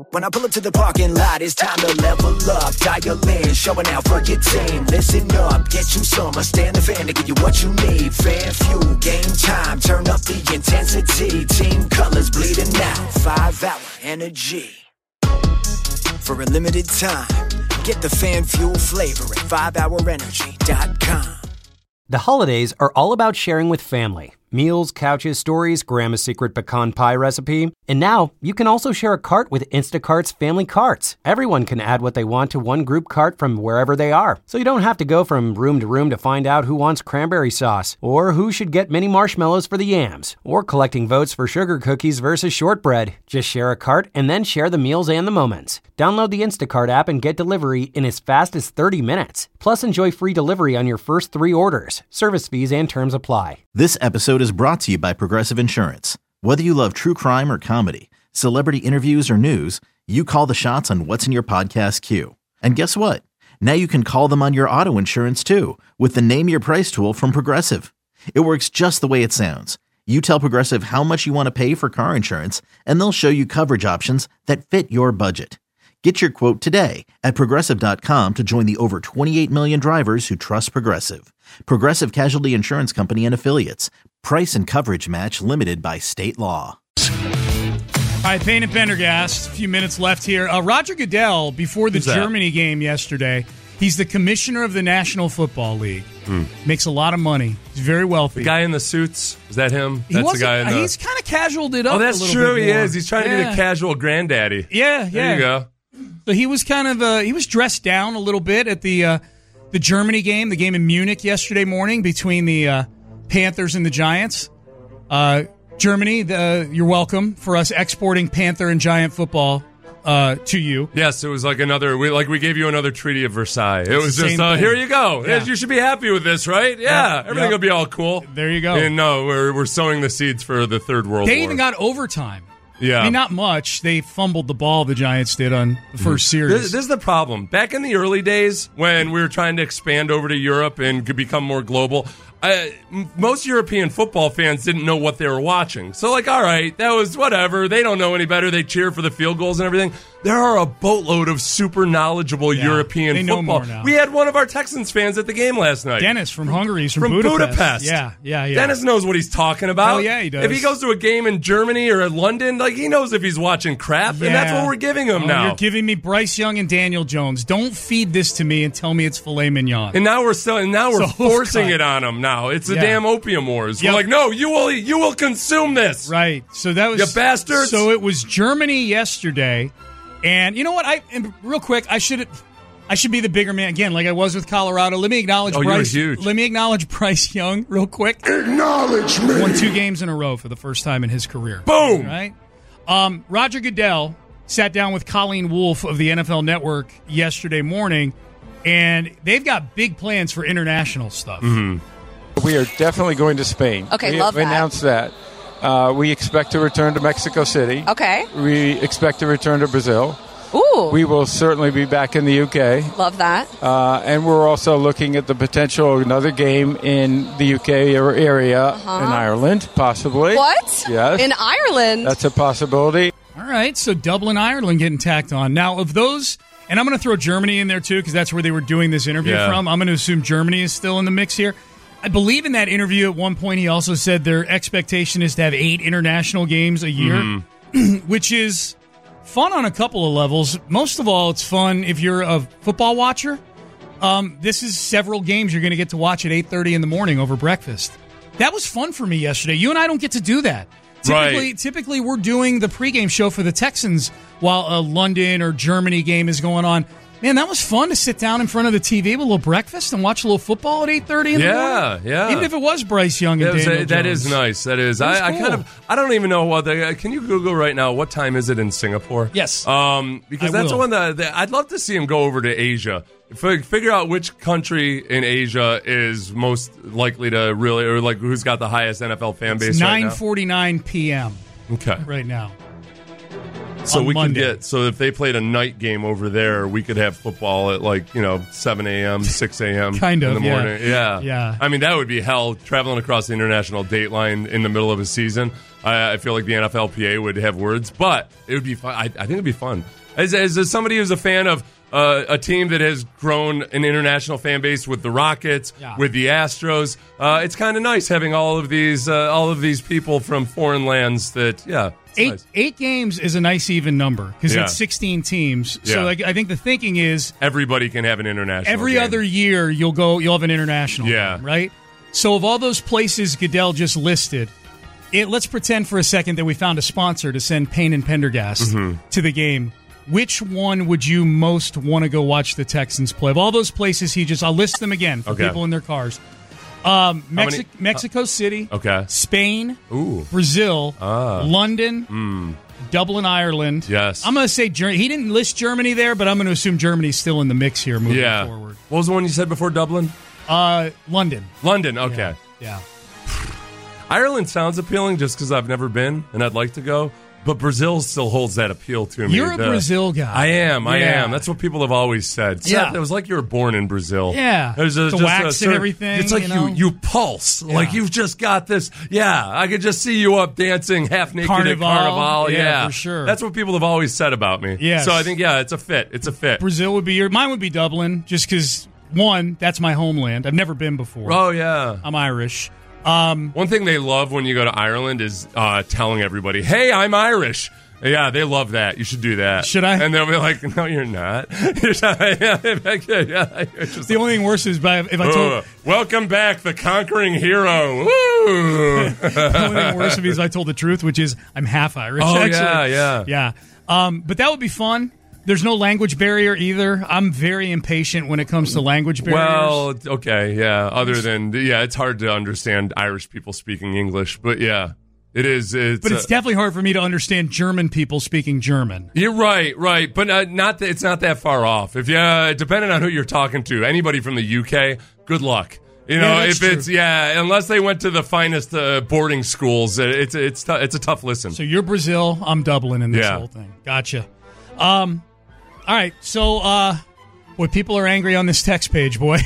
When I pull up to the parking lot, it's time to level up. Dial in, showing out for your team. Listen up, get you some. Stand the fan to give you what you need. Fan fuel, game time, turn up the intensity. Team colors bleeding out, 5-hour energy. For a limited time, get the fan fuel flavor at 5hourenergy.com. The holidays are all about sharing with family. Meals, couches, stories, Grandma's secret pecan pie recipe. And now, you can also share a cart with Instacart's Family Carts. Everyone can add what they want to one group cart from wherever they are. So you don't have to go from room to find out who wants cranberry sauce, or who should get mini marshmallows for the yams, or collecting votes for sugar cookies versus shortbread. Just share a cart and then share the meals and the moments. Download the Instacart app and get delivery in as fast as 30 minutes. Plus, enjoy free delivery on your first 3 orders. Service fees and terms apply. This episode is brought to you by Progressive Insurance. Whether you love true crime or comedy, celebrity interviews or news, you call the shots on what's in your podcast queue. And guess what? Now you can call them on your auto insurance too with the Name Your Price tool from Progressive. It works just the way it sounds. You tell Progressive how much you want to pay for car insurance, and they'll show you coverage options that fit your budget. Get your quote today at Progressive.com to join the over 28 million drivers who trust Progressive. Progressive Casualty Insurance Company and Affiliates. Price and coverage match limited by state law. All right, Payne and Pendergast, a few minutes left here. Roger Goodell, before the Germany game yesterday, he's the commissioner of the National Football League. Makes a lot of money. He's very wealthy. The guy in the suits, is that him? That's the guy in the... He's kind of casualed it up. Oh, that's a little true. bit He more. is. He's trying to be the casual granddaddy. Yeah. There you go. So he was kind of he was dressed down a little bit at the Germany game, the game in Munich yesterday morning between the Panthers and the Giants. Germany, you're welcome for us exporting Panther and Giant football to you. Yes, it was like we gave you another Treaty of Versailles. It was just here you go. Yeah. You should be happy with this, right? Yeah, everything will be all cool. There you go. And no, we're sowing the seeds for the Third World War. They even got overtime. Yeah. I mean, not much. They fumbled the ball, the Giants did, on the first series. This is the problem. Back in the early days when we were trying to expand over to Europe and could become more global, most European football fans didn't know what they were watching. So, all right, that was whatever. They don't know any better. They cheer for the field goals and everything. There are a boatload of super knowledgeable European they know football. more now. We had one of our Texans fans at the game last night. Dennis from Hungary. He's from Budapest. Yeah. Dennis knows what he's talking about. Oh, yeah, he does. If he goes to a game in Germany or in London, he knows if he's watching crap, and that's what we're giving him now. You're giving me Bryce Young and Daniel Jones. Don't feed this to me and tell me it's filet mignon. And now we're forcing it on him. Now it's the damn opium wars. Yep. We're like, no, you will consume this. Right. So that was you bastards. So it was Germany yesterday, and you know what? Real quick, I should be the bigger man again, like I was with Colorado. Let me acknowledge Bryce. You're huge. Let me acknowledge Bryce Young real quick. Acknowledge me. Won 2 games in a row for the first time in his career. Boom. Right. Roger Goodell sat down with Colleen Wolfe of the NFL Network yesterday morning, and they've got big plans for international stuff. Mm-hmm. We are definitely going to Spain. Okay, we love that. announced that. We expect to return to Mexico City. Okay. We expect to return to Brazil. Ooh. We will certainly be back in the UK. Love that. And we're also looking at the potential of another game in the UK area, in Ireland, possibly. What? Yes. In Ireland? That's a possibility. All right, so Dublin, Ireland getting tacked on. Now, of those, and I'm going to throw Germany in there too because that's where they were doing this interview from. I'm going to assume Germany is still in the mix here. I believe in that interview at one point he also said their expectation is to have 8 international games a year, which is fun on a couple of levels. Most of all, it's fun if you're a football watcher. This is several games you're going to get to watch at 8:30 in the morning over breakfast. That was fun for me yesterday. You and I don't get to do that. Typically, we're doing the pregame show for the Texans while a London or Germany game is going on. Man, that was fun to sit down in front of the TV with a little breakfast and watch a little football at 8:30 in the morning. Yeah. Even if it was Bryce Young and Daniel Jones. That is nice. That is. I don't even know what. Can you Google right now what time is it in Singapore? Yes. Because that's the one that I'd love to see him go over to Asia. Figure out which country in Asia is most likely to really, or who's got the highest NFL fan base. It's 9:49 p.m. Okay. Right now. So we Monday. could get, so if they played a night game over there, we could have football at 7 a.m., 6 a.m. Kind of, in the morning. Yeah. I mean, that would be hell, traveling across the international date line in the middle of a season. I feel like the NFLPA would have words, but it would be fun. I think it would be fun. As somebody who's a fan of a team that has grown an international fan base with the Rockets, with the Astros, it's kind of nice having all of these people from foreign lands that, nice. 8 games is a nice even number because it's 16 teams. So I think the thinking is everybody can have an international every game. other year you'll have an international game, right? So of all those places Goodell just listed, let's pretend for a second that we found a sponsor to send Payne and Pendergast to the game. Which one would you most want to go watch the Texans play? Of all those places I'll list them again for people in their cars. Mexico City, Spain, Brazil, London, Dublin, Ireland. Yes. I'm going to say Germany. He didn't list Germany there, but I'm going to assume Germany's still in the mix here moving forward. What was the one you said before Dublin? London. London, okay. Yeah. Ireland sounds appealing just because I've never been and I'd like to go. But Brazil still holds that appeal to me. You're a Brazil guy. I am. That's what people have always said. Seth, it was like you were born in Brazil. Yeah. There's the wax and everything. It's like you pulse. Yeah. Like you've just got this. Yeah, I could just see you up dancing half naked at Carnival. Yeah, for sure. That's what people have always said about me. Yes. So I think, it's a fit. It's a fit. Brazil would be mine would be Dublin just because, one, that's my homeland. I've never been before. Oh, yeah. I'm Irish. One thing they love when you go to Ireland is telling everybody, hey, I'm Irish. Yeah, they love that. You should do that. Should I? And they'll be like, no, you're not. The only thing worse is if I told... welcome back, the conquering hero. Woo! The only thing worse is I told the truth, which is I'm half Irish, actually. Yeah. But that would be fun. There's no language barrier either. I'm very impatient when it comes to language barriers. Well, okay, yeah. Other than, it's hard to understand Irish people speaking English, but yeah. It is. But it's definitely hard for me to understand German people speaking German. You're right. But it's not that far off. If depending on who you're talking to, anybody from the UK, good luck. Unless they went to the finest boarding schools, it's a tough listen. So you're Brazil, I'm Dublin in this whole thing. Gotcha. All right. So, people are angry on this text page, boy.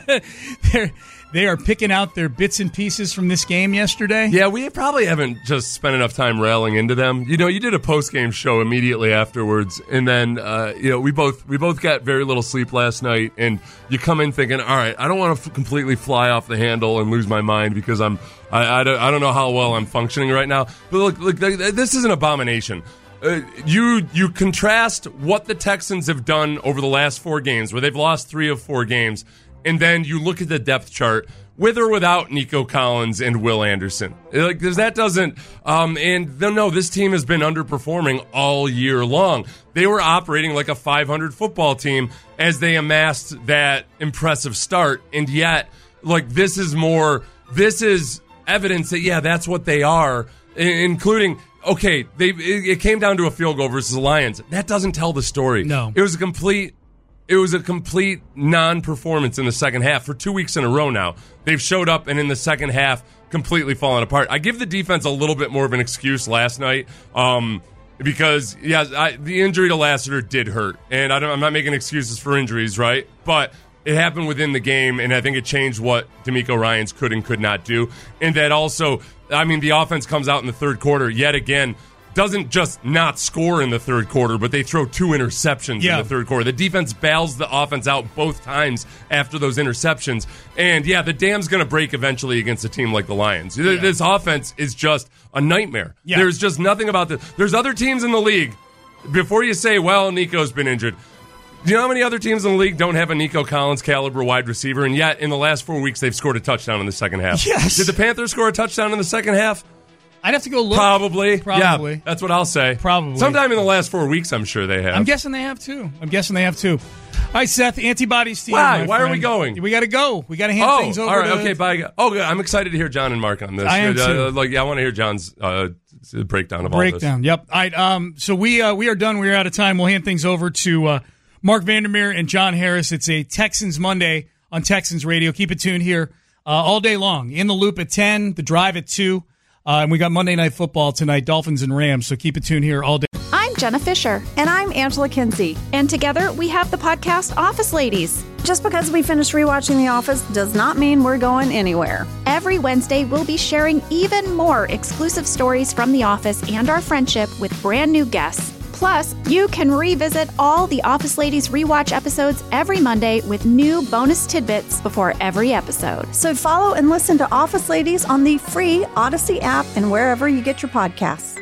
They are picking out their bits and pieces from this game yesterday. Yeah, we probably haven't just spent enough time railing into them. You did a post-game show immediately afterwards, and then we both got very little sleep last night, and you come in thinking, all right, I don't want to completely fly off the handle and lose my mind because I don't know how well I'm functioning right now. But look, this is an abomination. You contrast what the Texans have done over the last 4 games, where they've lost 3 of 4 games, and then you look at the depth chart with or without Nico Collins and Will Anderson. Because that doesn't... this team has been underperforming all year long. They were operating like a 500 football team as they amassed that impressive start, and yet, this is evidence that, that's what they are, including... Okay, it came down to a field goal versus the Lions. That doesn't tell the story. No. It was a complete non-performance in the second half for 2 weeks in a row now. They've showed up and in the second half completely fallen apart. I give the defense a little bit more of an excuse last night because, the injury to Lassiter did hurt. And I'm not making excuses for injuries, right? But it happened within the game, and I think it changed what DeMeco Ryans could and could not do. And that also... the offense comes out in the third quarter yet again, doesn't just not score in the third quarter, but they throw 2 interceptions in the third quarter. The defense bails the offense out both times after those interceptions. And, the dam's going to break eventually against a team like the Lions. Yeah. This offense is just a nightmare. Yeah. There's just nothing about this. There's other teams in the league. Before you say, well, Nico's been injured, do you know how many other teams in the league don't have a Nico Collins caliber wide receiver, and yet in the last 4 weeks they've scored a touchdown in the second half? Yes. Did the Panthers score a touchdown in the second half? I'd have to go look. Probably. Yeah, that's what I'll say. Probably. Sometime in the last 4 weeks, I'm sure they have. I'm guessing they have too. All right, Seth, antibodies team. Why are we going? We got to go. We got to hand things over. All right, okay, bye. Oh, I'm excited to hear John and Mark on this. I am too. I want to hear John's breakdown of all this. Yep. All right. So we are done. We're out of time. We'll hand things over to Mark Vandermeer and John Harris. It's a Texans Monday on Texans Radio. Keep it tuned here all day long. In the Loop at 10, The Drive at 2. And we got Monday Night Football tonight, Dolphins and Rams. So keep it tuned here all day. I'm Jenna Fisher. And I'm Angela Kinsey. And together we have the podcast Office Ladies. Just because we finished rewatching The Office does not mean we're going anywhere. Every Wednesday, we'll be sharing even more exclusive stories from The Office and our friendship with brand new guests. Plus, you can revisit all the Office Ladies rewatch episodes every Monday with new bonus tidbits before every episode. So follow and listen to Office Ladies on the free Odyssey app and wherever you get your podcasts.